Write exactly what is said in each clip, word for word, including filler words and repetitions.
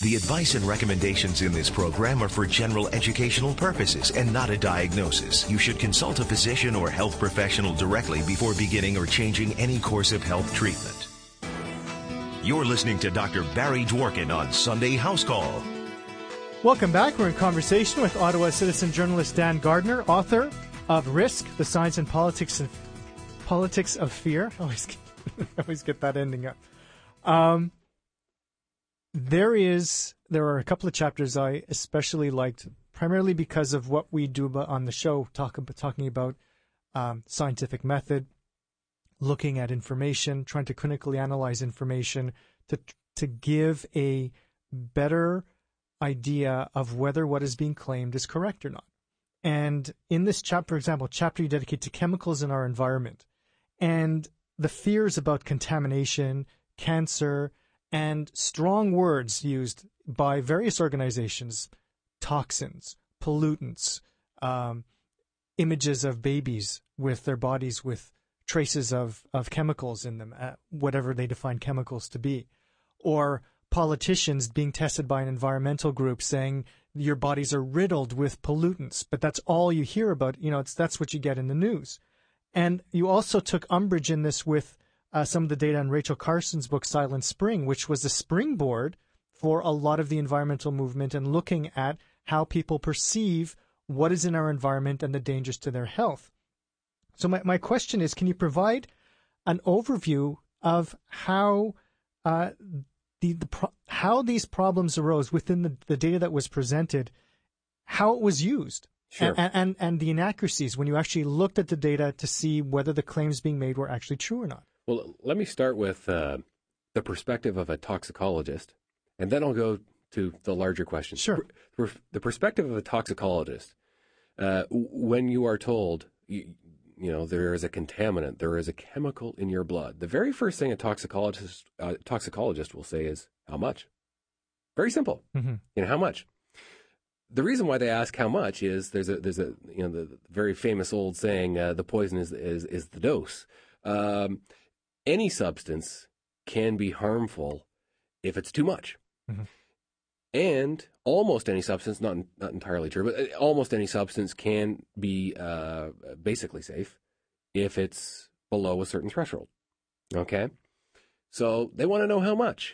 The advice and recommendations in this program are for general educational purposes and not a diagnosis. You should consult a physician or health professional directly before beginning or changing any course of health treatment. You're listening to Doctor Barry Dworkin on Sunday House Call. Welcome back. We're in conversation with Ottawa citizen journalist Dan Gardner, author of Risk, The Science and Politics of, Politics of Fear. I always, I always get that ending up. Um, there is, there are a couple of chapters I especially liked, primarily because of what we do on the show, talk about, talking about um, scientific method, looking at information, trying to clinically analyze information to to give a better idea of whether what is being claimed is correct or not. And in this chapter, for example, chapter you dedicate to chemicals in our environment and the fears about contamination, cancer, and strong words used by various organizations, toxins, pollutants, um, images of babies with their bodies with traces of, of chemicals in them, uh, whatever they define chemicals to be, or politicians being tested by an environmental group saying your bodies are riddled with pollutants, but that's all you hear about. You know, it's that's what you get in the news. And you also took umbrage in this with uh, some of the data in Rachel Carson's book, Silent Spring, which was the springboard for a lot of the environmental movement and looking at how people perceive what is in our environment and the dangers to their health. So my, my question is, can you provide an overview of how uh, the, the pro- how these problems arose within the, the data that was presented, how it was used, Sure. and, and, and the inaccuracies when you actually looked at the data to see whether the claims being made were actually true or not? Well, let me start with uh, the perspective of a toxicologist, and then I'll go to the larger question. Sure. Per- the perspective of a toxicologist, uh, when you are told, you, you know, there is a contaminant, there is a chemical in your blood, the very first thing a toxicologist uh, toxicologist will say is, how much? Very simple. Mm-hmm. You know, how much? The reason why they ask how much is there's a there's a you know the very famous old saying, uh, the poison is is is the dose. Um, any substance can be harmful if it's too much. Mm-hmm. And almost any substance, not not entirely true, but almost any substance can be uh, basically safe if it's below a certain threshold. Okay? So they want to know how much.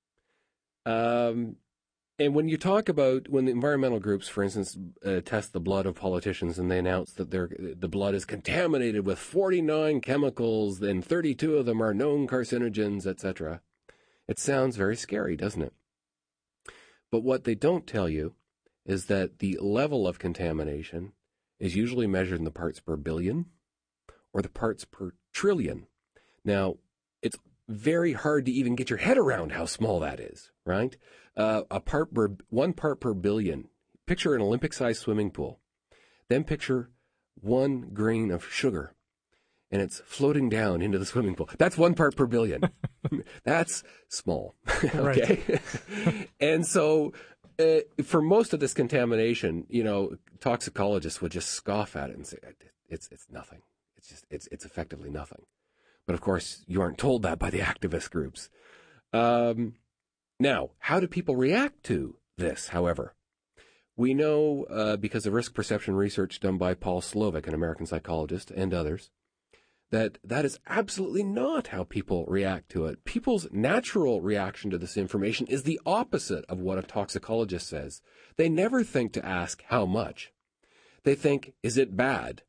Um, and when you talk about, when the environmental groups, for instance, uh, test the blood of politicians and they announce that their the blood is contaminated with forty-nine chemicals and thirty-two of them are known carcinogens, et cetera, it sounds very scary, doesn't it? But what they don't tell you is that the level of contamination is usually measured in the parts per billion or the parts per trillion. Now, it's very hard to even get your head around how small that is, right? Uh, a part per, one part per billion. Picture an Olympic-sized swimming pool. Then picture one grain of sugar, and it's floating down into the swimming pool. That's one part per billion. That's small, okay? And so uh, for most of this contamination, you know, toxicologists would just scoff at it and say, it's it's nothing. It's just, it's it's effectively nothing. But of course, you aren't told that by the activist groups. Um, now, how do people react to this, however? We know, uh, because of risk perception research done by Paul Slovic, an American psychologist, and others, that that is absolutely not how people react to it. People's natural reaction to this information is the opposite of what a toxicologist says. They never think to ask how much. They think, is it bad?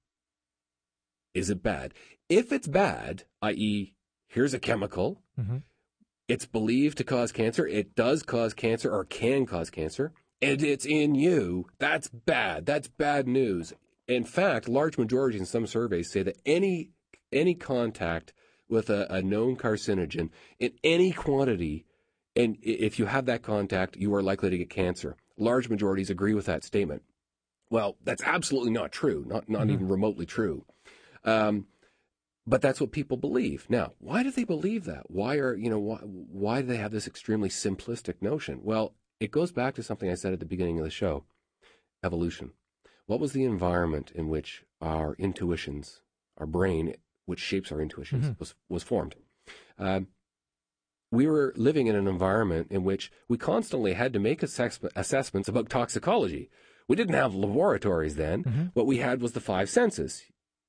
Is it bad? If it's bad, that is, here's a chemical, mm-hmm. It's believed to cause cancer, it does cause cancer or can cause cancer, and it's in you, that's bad. That's bad news. In fact, large majorities in some surveys say that any any contact with a, a known carcinogen in any quantity, and if you have that contact, you are likely to get cancer. Large majorities agree with that statement. Well, that's absolutely not true, not not mm-hmm. even remotely true. Um, but that's what people believe. Now, why do they believe that? Why are, you know, why, why do they have this extremely simplistic notion? Well, it goes back to something I said at the beginning of the show, evolution. What was the environment in which our intuitions, our brain, which shapes our intuitions, mm-hmm. was was formed? Um, we were living in an environment in which we constantly had to make assess- assessments about toxicology. We didn't have laboratories then. Mm-hmm. What we had was the five senses.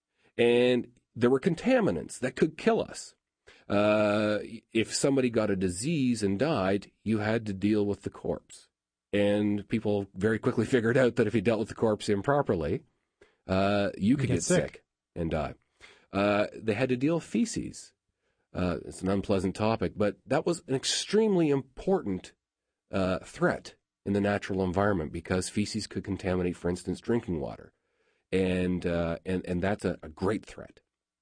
And there were contaminants that could kill us. Uh, if somebody got a disease and died, you had to deal with the corpse. And people very quickly figured out that if you dealt with the corpse improperly, uh, you could you get, get sick. sick and die. Uh, they had to deal with feces. Uh, it's an unpleasant topic, but that was an extremely important uh, threat in the natural environment because feces could contaminate, for instance, drinking water. And uh, and and that's a, a great threat.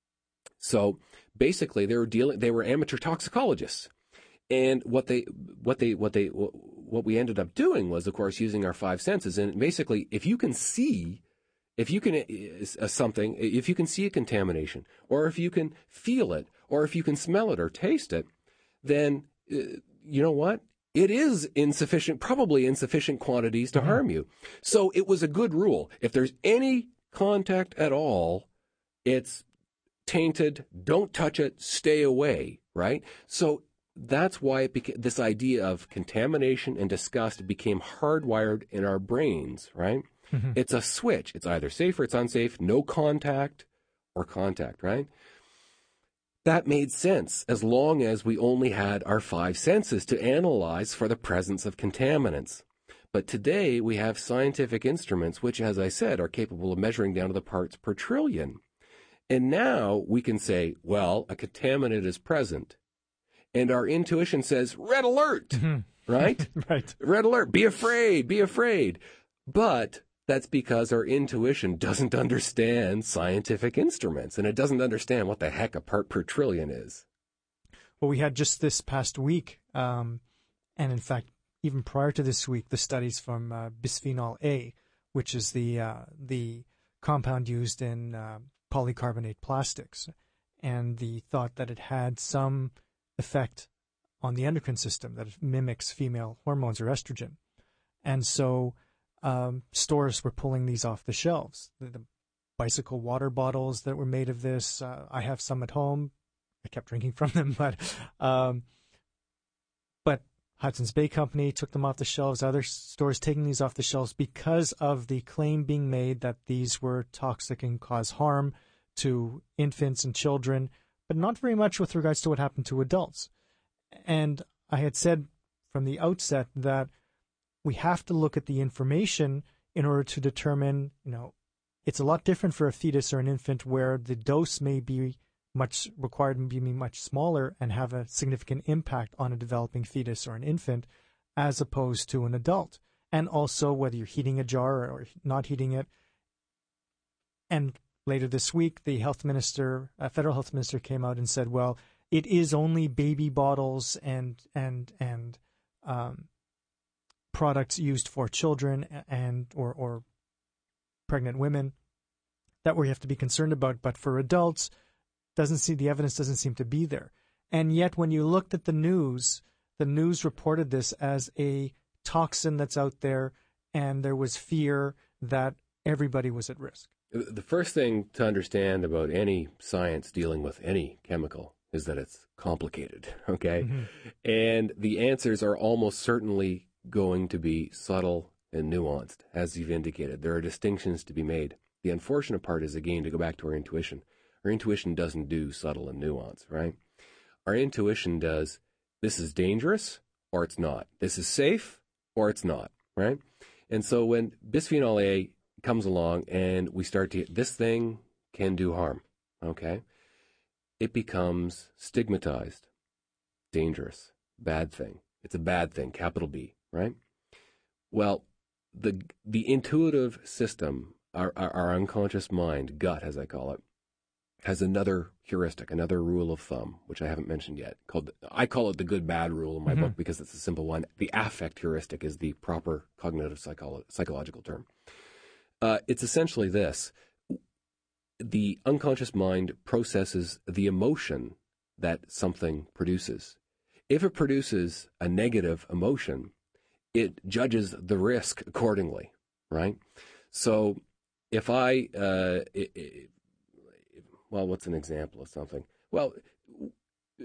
So basically, they were dealing. They were amateur toxicologists, and what they what they what they what we ended up doing was, of course, using our five senses. And basically, if you can see, if you can uh, something, if you can see a contamination, or if you can feel it, or if you can smell it or taste it, then uh, you know what? It is insufficient, probably insufficient quantities to mm-hmm. harm you. So it was a good rule. If there's any contact at all, it's tainted, don't touch it, stay away, right? So that's why it became, this idea of contamination and disgust became hardwired in our brains, right? Mm-hmm. It's a switch. It's either safe or it's unsafe, no contact or contact, right? That made sense as long as we only had our five senses to analyze for the presence of contaminants. But today we have scientific instruments which, as I said, are capable of measuring down to the parts per trillion. And now we can say, well, a contaminant is present. And our intuition says, red alert, mm-hmm. right? Right. Red alert, be afraid, be afraid. But that's because our intuition doesn't understand scientific instruments, and it doesn't understand what the heck a part per trillion is. Well, we had just this past week, um, and in fact, even prior to this week, the studies from uh, bisphenol A, which is the uh, the compound used in uh, polycarbonate plastics, and the thought that it had some effect on the endocrine system, that it mimics female hormones or estrogen. And so um, stores were pulling these off the shelves. The, the bicycle water bottles that were made of this, uh, I have some at home. I kept drinking from them, but um, but Hudson's Bay Company took them off the shelves, other stores taking these off the shelves because of the claim being made that these were toxic and cause harm to infants and children, but not very much with regards to what happened to adults. And I had said from the outset that we have to look at the information in order to determine, you know, it's a lot different for a fetus or an infant where the dose may be much required and be much smaller and have a significant impact on a developing fetus or an infant as opposed to an adult. And also whether you're heating a jar or not heating it. And later this week, the health minister, uh, federal health minister came out and said, well, it is only baby bottles and, and, and, um, products used for children and, or, or pregnant women that we have to be concerned about. But for adults, doesn't see the evidence doesn't seem to be there. And yet when you looked at the news, the news reported this as a toxin that's out there, and there was fear that everybody was at risk. The first thing to understand about any science dealing with any chemical is that it's complicated, okay? Mm-hmm. And the answers are almost certainly going to be subtle and nuanced, as you've indicated. There are distinctions to be made. The unfortunate part is, again, to go back to our intuition. Our intuition doesn't do subtle and nuance, right? Our intuition does, this is dangerous or it's not. This is safe or it's not, right? And so when bisphenol A comes along and we start to, this thing can do harm, okay? It becomes stigmatized, dangerous, bad thing. It's a bad thing, capital B, right? Well, the the intuitive system, our, our, our unconscious mind, gut as I call it, has another heuristic, another rule of thumb, which I haven't mentioned yet. Called I call it the good-bad rule in my mm-hmm. book because it's a simple one. The affect heuristic is the proper cognitive psycholo- psychological term. Uh, it's essentially this. The unconscious mind processes the emotion that something produces. If it produces a negative emotion, it judges the risk accordingly, right? So if I, uh, it, it, well, what's an example of something? Well,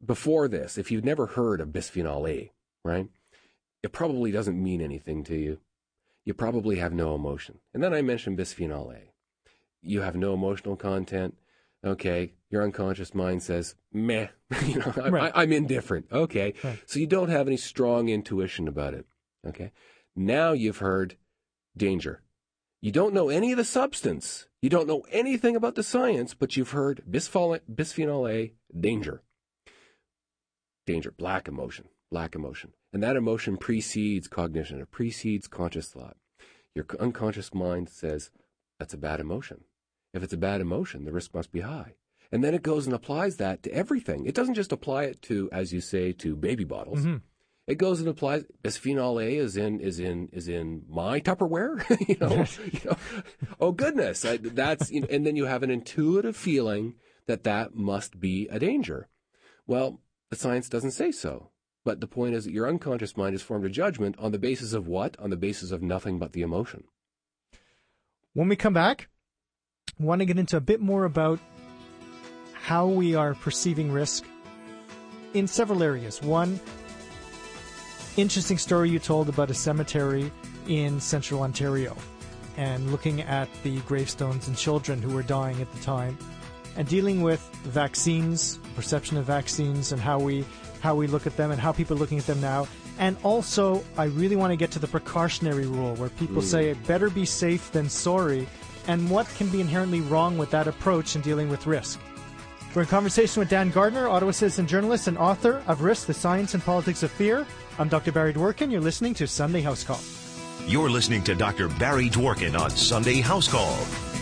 before this, if you've never heard of bisphenol A, right, it probably doesn't mean anything to you. You probably have no emotion. And then I mentioned bisphenol A. You have no emotional content. Okay, your unconscious mind says, meh, you know, I, right. I, I'm indifferent. Okay, right. So you don't have any strong intuition about it. Okay, now you've heard danger. You don't know any of the substance. You don't know anything about the science, but you've heard bisphenol, bisphenol A, danger. Danger, black emotion, black emotion. And that emotion precedes cognition. It precedes conscious thought. Your unconscious mind says, that's a bad emotion. If it's a bad emotion, the risk must be high. And then it goes and applies that to everything. It doesn't just apply it to, as you say, to baby bottles. Mm-hmm. It goes and applies. Bisphenol A is in is in is in my Tupperware. you know, you know. Oh goodness, I, that's. You know, and then you have an intuitive feeling that that must be a danger. Well, the science doesn't say so. But the point is that your unconscious mind has formed a judgment on the basis of what? On the basis of nothing but the emotion. When we come back, I want to get into a bit more about how we are perceiving risk in several areas. One, interesting story you told about a cemetery in central Ontario and looking at the gravestones and children who were dying at the time and dealing with vaccines, perception of vaccines and how we how we look at them and how people are looking at them now. And also, I really want to get to the precautionary rule where people mm. say it better be safe than sorry, and what can be inherently wrong with that approach in dealing with risk. We're in conversation with Dan Gardner, Ottawa Citizen journalist and author of Risk, the Science and Politics of Fear. I'm Doctor Barry Dworkin. You're listening to Sunday House Call. You're listening to Doctor Barry Dworkin on Sunday House Call.